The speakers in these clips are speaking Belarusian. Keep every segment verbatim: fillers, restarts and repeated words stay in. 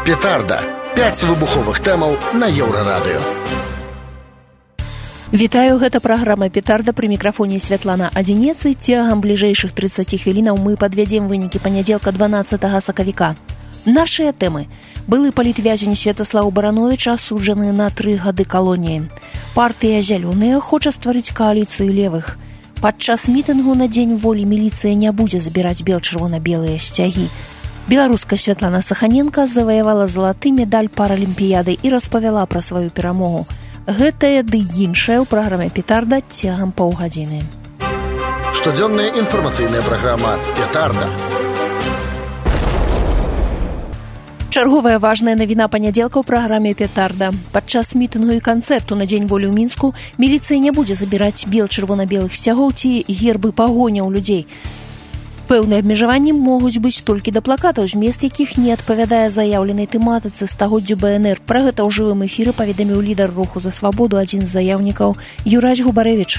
Петарда. пяць выбуховых тэмаў на Еўрарадыё. Вітаю, гэта праграма «Петарда», пры мікрафоне Святлана Адзінец. Цягам бліжэйшых трыццаці хвілінаў мы падвядзем вынікі панядзелка дванаццатага сакавіка. Нашыя тэмы. Былы палітвязень Святаслаў Барановіч асуджаны на тры гады калоніі. Партыя «Зялёныя» хоча стварыць кааліцыю левых. Падчас мітынгу на Дзень волі міліцыя не будзе забіраць бел-чырвона-белыя сцягі. Беларуска Святлана Саханенка заваявала залаты медаль паралімпіяды і распавяла пра сваю перамогу. Гэтае ды іншае ў праграме «Петарда» цягам паўгадзіны. Штодзённая інфармацыйная праграма «Петарда». Чарговая важная навіна панядзелка ў праграме «Петарда». Падчас мітынгу і канцэрту на Дзень волі ў Мінску міліцыя не будзе забіраць бел-чырвона-белых сцягоў ці гербы пагоняў людзей. Пэўныя абмежаванні могуць быць толькі да плакатаў, змест якіх не адпавядае заяўленай тэматыцы стагоддзю Бэ Эн Эр. Пра гэта ў жывым эфіры паведаміў лідар руху за свабоду, адзін з заяўнікаў Юрась Губарэвіч.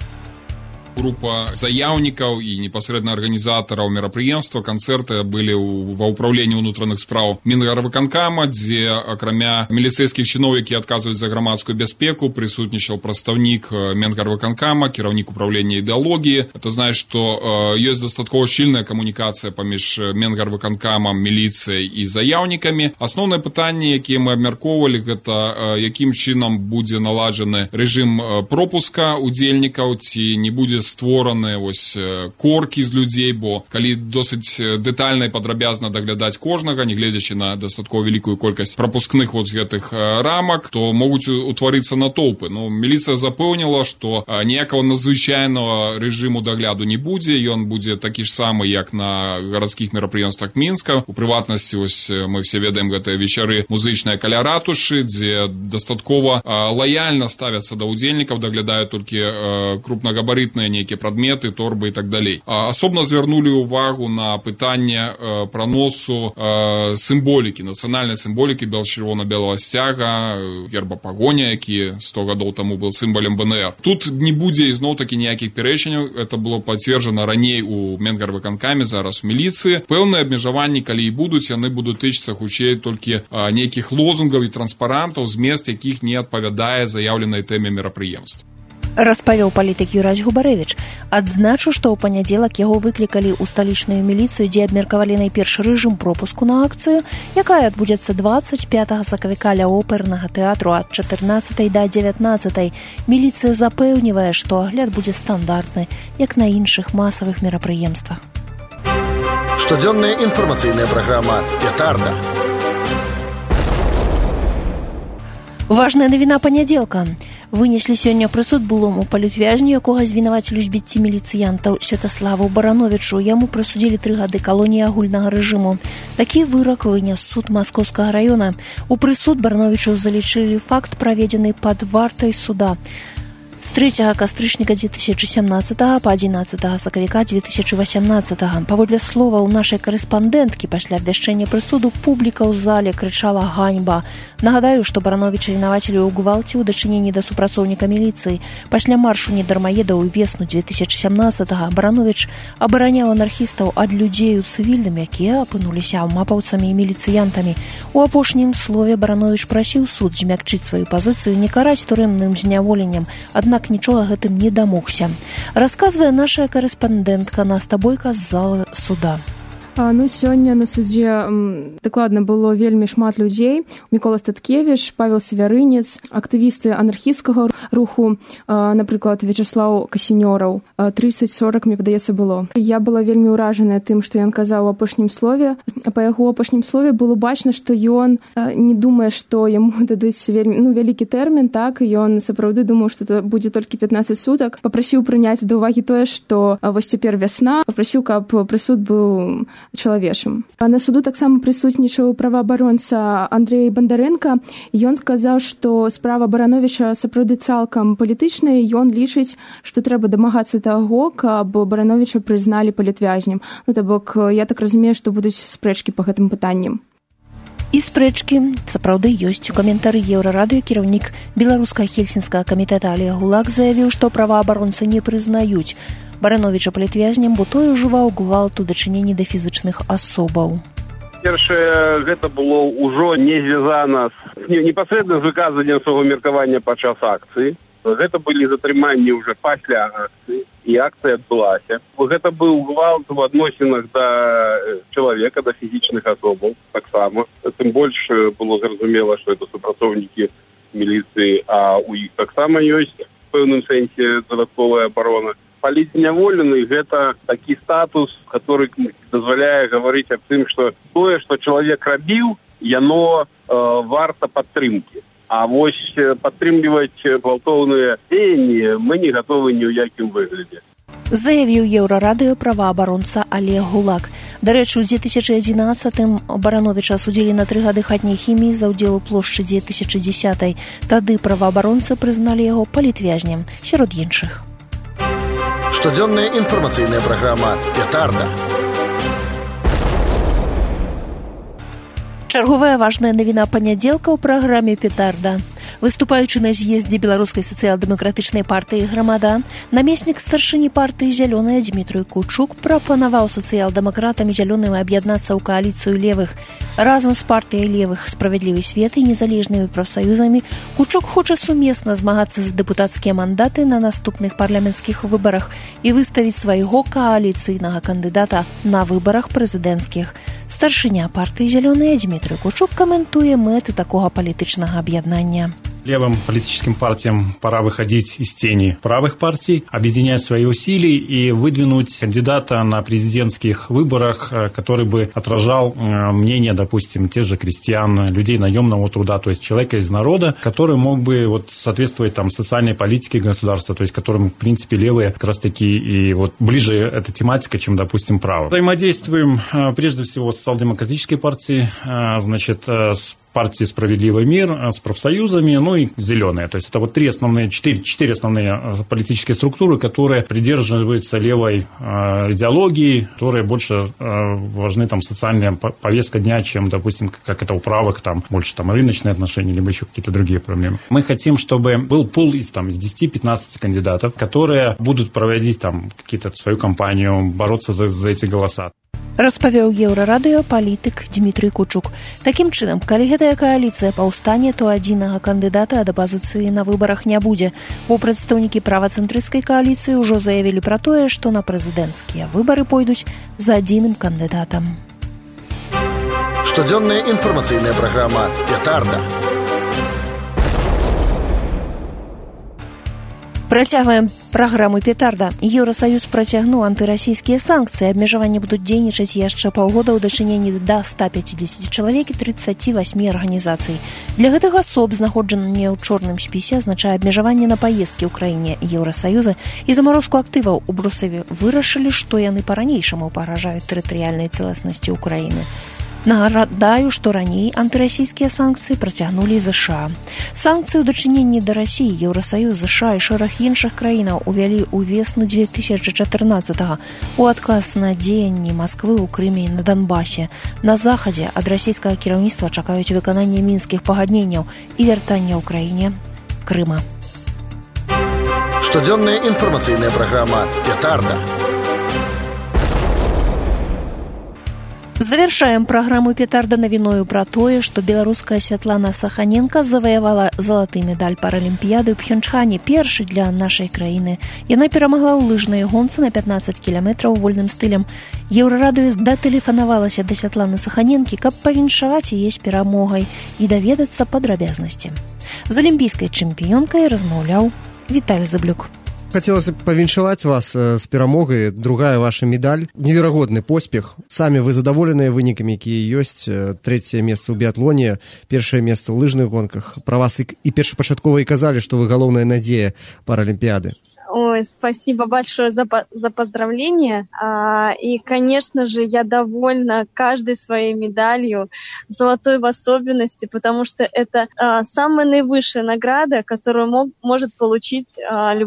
Група заяўнікаў і непасрэдна арганізатараў мерапрыемства канцэрты былі ва ўпраўленні ўнутраных спраў Мінгарвыканкама, дзе акрамя міліцэйскіх чыноў, які адказваюць за грамадскую бяспеку, прысутнічаў прадстаўнік Мінгарвыканкама, кіраўнік управлення ідэалогіі. Это значит, што ёсць дастаткова шчыльная камунікацыя паміж Мінгарвыканкамам, міліцыяй і заяўнікамі. Асноўнае пытанне, якія мы абмяркоўвалі, гэта якім чынам будзе наладжаны рэжым пропуска удзельнікаў, ці не будзе створаны ось коркі з людзей, бо калі досыць дэтальна і падрабязна даглядаць кожнага, не гледзячы на дастаткова вялікую колькасць прапускных вот з гэтых рамак, то могуць утварыцца натоўпы. Ну, міліцыя запэўніла, што ніякага надзвычайнага рэжыму дагляду не будзе, ён будзе такі ж самы, як на гарадскіх мерапрыемствах Мінска. У прыватнасці, ось мы все ведаем гэтыя вечары музычныя каля ратушы, дзе дастаткова лаяльна ставяцца да удзельнікаў, даглядаюць толькі крупнагабарытныя нейкія прадметы, торбы і так далей. Асобна звярнулі ўвагу на пытанне праносу сімволікі, нацыянальнай сімволікі бел-чырвона-белага сцяга, герба пагоня, які сто гадоў таму быў сімвалем Бэ Эн Эр. Тут не будзе ізноў-такі ніякіх пярэчанняў, это было пацверджана раней у Мінгарвыканкаме, зараз у міліцыі. Пэўныя абмежаванні, калі і будуць, яны будуць тычыцца хутчэй толькі нейкіх лозунгаў і транспарантаў, змест якіх не адпавядае заяўленай тэме мерапрыемств. Распавёў палітык Юрась Губарэвіч. Адзначу, што ў панядзелак яго выклікалі ў сталічную міліцыю, дзе абмеркавалі найперш рэжым пропуску на акцыю, якая адбудзецца дваццаць пятага сакавіка ля опернага тэатру ад чатырнаццатай да дзевятнаццатай. Міліцыя запэўнівае, што агляд будзе стандартны, як на іншых масавых мерапрыемствах. Штодзённая інфармацыйная праграма «Петарда». Важная навіна панядзелка. Вынеслі сёння прысуд былому палітвязню, якога звінавацілі ў збіцці міліцыянтаў Святаславу Барановічу. Яму прысудзілі тры гады калоніі агульнага рэжыму. Такі вырак вынес суд Маскоўскага раёна. У прысуд Барановічу залічылі факт, праведзены пад вартай суда. З трэцяга кастрычніка дзве тысячы сямнаццатага па адзінаццатага сакавіка дзве тысячы васямнаццатага. Паводле словаў нашай карэспандэнткі, пасля абвяшчэння прысуду публіка ў зале крычала «ганьба». Нагадаю, што Барановіча вінавацілі ў гвалце ў дачыненні да супрацоўніка міліцыі. Пасля маршу недармаедаў у весну дзве тысячы сямнаццатага Барановіч абараняў анархістаў ад людзей у цывільным, якія апынуліся мапаўцамі і міліцыянтамі. У апошнім слове Барановіч прасіў суд змякчыць сваю пазіцыю, не караць турэмным зняволеннем, аднак нічога гэтым не дамогся. Расказвае наша карэспандэнтка Наста Бойка з залы суда. Ну, сёння на судзе м, дакладна было вельмі шмат людзей. Мікола Статкевіч, Павел Севярынец, актывісты анархісцкага руху, а, напрыклад, Вячаслаў Касінёраў. трыццаць сорак, мне падаецца, было. Я была вельмі ўражаная тым, што ён казаў у апошнім слове. Па яго апошнім слове было бачна, што ён а, не думае, што яму дадуць вельмі, ну, вялікі тэрмін, так, і ён сапраўды думаў, што это будзе толькі пятнаццаць сутак. Папрасіў прыняць да ўвагі тое, што а, вось цяпер вясна, папрасіў, каб прысуд быў чалавечым. На суду таксама прысутнічаў праваабаронца Андрэй Бандарэнка. Ён сказаў, што справа Барановіча сапраўды цалкам палітычная, і ён лічыць, што трэба дамагацца таго, каб Барановіча прызналі палітвязнем. Ну, то бок, я так разумею, што будуць спрэчкі па гэтым пытанням. І спрэчкі сапраўды ёсць. У каментары Еўрарадыё кіраўнік беларуска-хельсінскага камітэта Алег Гулак заявіў, што праваабаронцы не прызнаюць Барановіча палітвязнем, бо той ужываў гвалт у дачыненні да фізычных асобаў. Па-першае, гэта было ўжо не звязана з непасрэдна з выказваннем свайго меркавання падчас акцыі. Гэта былі затрыманні ўжо пасля акцыі, і акцыя адбылася. Гэта быў гвалт у адносінах да чалавека, да фізічных асобаў таксама. Тым больш было зразумела, што гэта супрацоўнікі міліцыі, а у іх таксама ёсць в пэўным сэнсе дадатковая абарона. Палітзняволены гэта такі статус, который дазваляе гаварыць аб тым, што тое, што чалавек рабіў, яно э, варта падтрымкі. А вось падтрымліваць гвалтоўныя дзеянні мы не гатовы ні ў якім выглядзе. Заявіў еўрарадыё праваабаронца Олег Гулак. Дарэчы, у две тысячи одиннадцатым Барановича асудзілі на тры гады хатняй хіміі за ўдзел у плошчы две тысячи десятым. Тады праваабаронцы прызналі яго палітвязнем, сярод іншых. Штодзённая інфармацыйная праграма «Петарда». Чарговая важная навіна панядзелка ў праграме «Петарда». Выступаючы на з'ездзе беларускай сацыял-дэмакратычнай партыі «Грамада», намеснік старшыні партыі «Зялёная» Дмітрый Кучук прапанаваў сацыял-дэмакратам і зялёным аб'яднацца ў кааліцыю левых. Разам з партыяй левых «Справядлівы свет» і незалежнымі прафсаюзамі Кучук хоча сумесна змагацца за дэпутацкія мандаты на наступных парламенцкіх выбарах і выставіць свайго кааліцыйнага кандыдата на выбарах прэзідэнцкіх. Старшыня партыі «Зялёная» Дмітрый Кучук каментуе мэты такога палітычнага аб'яднання. Левым политическим партиям пора выходить из тени правых партий, объединять свои усилия и выдвинуть кандидата на президентских выборах, который бы отражал мнение, допустим, тех же крестьян, людей наемного труда, то есть человека из народа, который мог бы вот соответствовать там социальной политике государства, то есть которым, в принципе, левые как раз таки и вот ближе эта тематика, чем, допустим, правые. Взаимодействуем прежде всего с социал-демократической партией, значит, с партии «Справедливый мир», с профсоюзами, ну и «Зеленые». То есть это вот три основные, четыре, четыре основные политические структуры, которые придерживаются левой э, идеологии, которые больше э, важны там социальная повестка дня, чем, допустим, как это у правых, там больше там рыночные отношения, либо еще какие-то другие проблемы. Мы хотим, чтобы был пул из, там, из десяти-пятнадцати кандидатов, которые будут проводить там какие-то свою кампанию, бороться за, за эти голоса. Распавёў еўрарадыё палітык Дмітрый Кучук. Такім чынам, калі гэтая кааліцыя паўстане, то адзінага кандыдата ад апазіцыі на выбарах не будзе, бо прадстаўнікі правацэнтрысцкай кааліцыі ўжо заявілі пра тое, што на прэзідэнцкія выбары пойдуць за адзіным кандыдатам. Штодзённая інфармацыйная праграма «Петарда». Працягваем праграму «Петарда». Еўрасаюз працягнуў антырасійскія санкцыі. Абмежаванні будуць дзейнічаць яшчэ паўгода ў дачыненні да ста пяцідзесяці чалавек і трыццаці васьмі арганізацый. Для гэтых асоб знаходжанне ў чорным спісе азначае абмежаванне на паездкі ў краіне Еўрасаюза і замарозку актываў. У Брусэле вырашылі, што яны па-ранейшаму пагражаюць тэрытарыяльнай цэласнасці ўкраіны. Нагадаю, што раней антырасійскія санкцыі працягнулі ЗША. Санкцыі ў дачыненні да Расіі Еўрасаюз, ЗША і шэраг іншых краінаў увялі ў весну две тысячи чатырнаццатага у адказ на дзеянні Масквы ў Крыме і на Донбасе. На захадзе ад расійскага кіраўніцтва чакаюць выканання мінскіх пагадненняў і вяртання ў краіне Крыма. Штодзённая інфармацыйная праграма «Петарда». Завяршаем праграму «Петарда» навіною пра тое, што беларуская Святлана Саханенка заваявала залаты медаль паралімпіяды ў Пхёнчхане, першы для нашай краіны. Яна перамагла ў лыжнай гонцы на пятнаццаць кіламетраў вольным стылем. Еўрарадыё датэлефанавалася да Святланы Саханенкі, каб павіншаваць яе з перамогай і даведацца падрабязнасці. З алімпійскай чэмпіёнкай размаўляў Віталь Зыблюк. Хотелось повіншаваць вас с перамогай, другая ваша медаль. Неверагодны поспех. Самі вы задаволеныя вынікамі, якія ёсць. Трэцяе месца ў біятлоне, першае месца ў лыжных гонках. Пра вас і, і першапачаткова і казалі, што вы галоўная надзея паралімпіяды. Ой, спасибо большое за, за поздравления. А, и, конечно же, я довольна каждой своей медалью, золотой в особенности, потому что это а, самая наивысшая награда, которую мог, может получить а, любой спортсмен.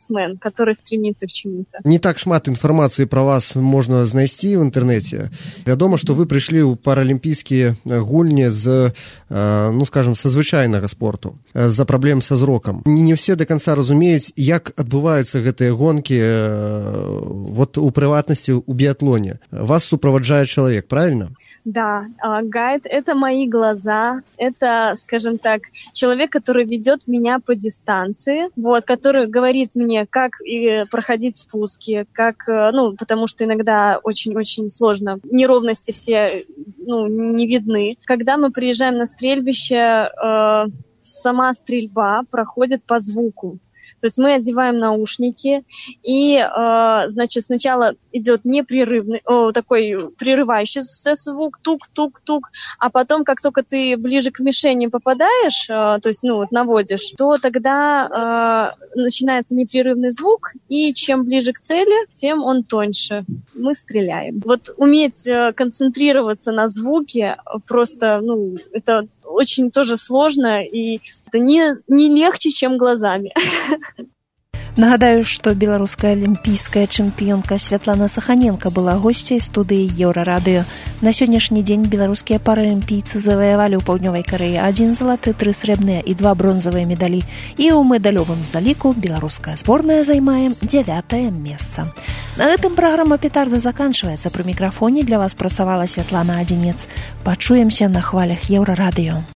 спортсмен, который стремится к чему-то. Не так шмат інфармацыі пра вас можна знайсці ў інтэрнэце. Вядома, што вы прыйшлі ў паралімпійскія гульні з, ну скажем, са звычайнага спорту, з-за праблем са зрокам. Не ўсе да канца разумеюць, як адбываюцца гэтыя гонкі, вот у прыватнасці у біятлоне. Вас суправаджае чалавек, правильно? Да, гайд — это мои глаза, это, скажем так, человек, который ведет меня по дистанции, вот, который говорит мне, как проходить спуски, как, ну, потому что иногда очень-очень сложно, неровности все, ну, не видны. Когда мы приезжаем на стрельбище, э, сама стрельба проходит по звуку. То есть мы одеваем наушники, и, э, значит, сначала идет непрерывный, о, такой прерывающийся звук, тук-тук-тук, а потом, как только ты ближе к мишени попадаешь, э, то есть, ну, вот наводишь, то тогда э, начинается непрерывный звук, и чем ближе к цели, тем он тоньше. Мы стреляем. Вот уметь э, концентрироваться на звуке просто, ну, это очень тоже сложно, и это не, не легче, чем глазами. Нагадаю, што беларуская алімпійская чэмпіёнка Святлана Саханенко была госцяй студыі Еўрарадыё. На сённяшні дзень беларускія паралімпійцы заваявалі ў Паўднёвай Карэі адзін залаты, тры срэбныя і два бронзавыя медалі. І ў медалёвым заліку беларуская зборная займае дзявятае месца. На гэтым праграма «Петарда» заканчваецца. Пры мікрафоне для вас працавала Святлана Адзінец. Пачуемся на хвалях Еўрарадыё.